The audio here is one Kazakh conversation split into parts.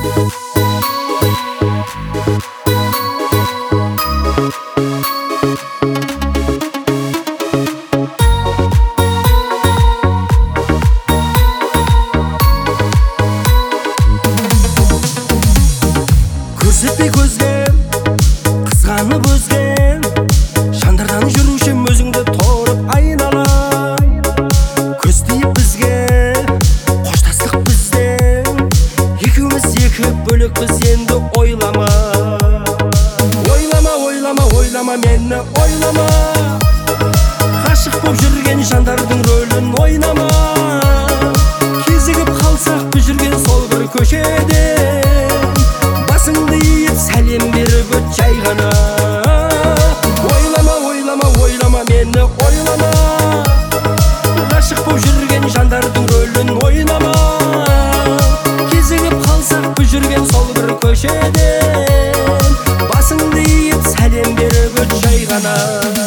Көрсетпей көзге қызғанып өзге жандардан жүруші өзіңді торып айнала. Көз тиіп бізге қоштастық бізден, екеуміз екі бөлікпіз енді ойлама. Ойлама, ойлама, ойлама мені ойлама. Ғашық боп жүрген жандардың рөлін ойнама. Кезігіп қалсақ біз жүрген сол бір көшеде, басыңды иіп сәлем беріп өт жай ғана. Ойлама, ойлама, ойлама мені ойлама. Ғашық боп жүрген жандардың рөлін ойнама. Кезігіп қалсақ біз жүрген сол бір көшеде, басыңды иіп сәлем беріп өт жай ғана.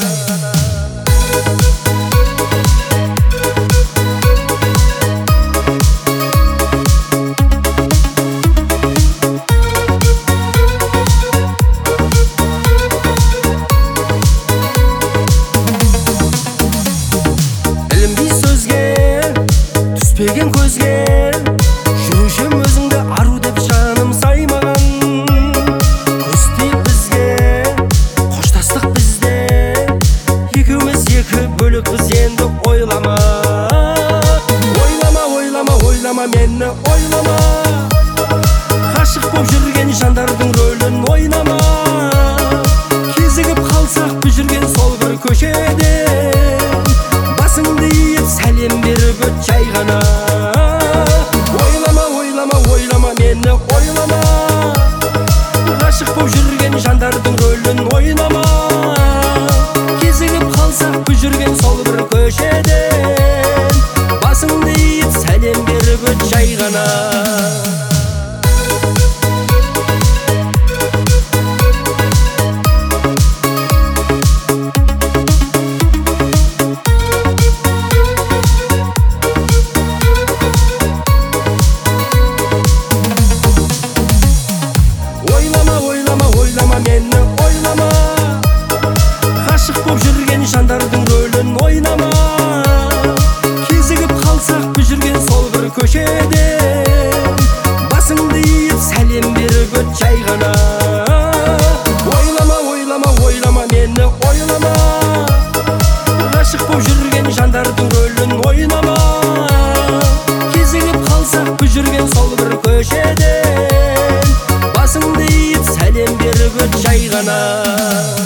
Түспеген көзге жүрушім өзіңді ару деп жаным саймаған. Көз тиіп бізге қоштастық бізде, екеуміз екі бөлікпіз енді ойлама. Ойлама, ойлама, ойлама мені ойлама. Ғашық боп жүрген жандардың рөлін ойнама. Кезігіп қалсақ біз жүрген сол бір көшеде, басыңды иіп сәлем беріп өт жай ғана. Ойлама, ойлама, ойлама мені ойлама. Ғашық боп жүрген жандардың рөлін ойнама. Кезігіп қалсақ біз жүрген сол бір көшеде, басыңды иіп сәлем беріп өт жай ғана. Ойлама мені ойлама. Ғашық боп жүрген жандардың рөлін ойнама. Кезігіп қалсақ біз жүрген сол бір көшеде, басыңды иіп сәлем беріп өт жай ғана. Ойлама, ойлама, ойлама мені ойлама. Ғашық боп жүрген жандардың рөлін ойнама. Кезігіп қалсақ біз жүрген сол бір көшеде, басыңды иіп сәлем беріп өт жай ғана.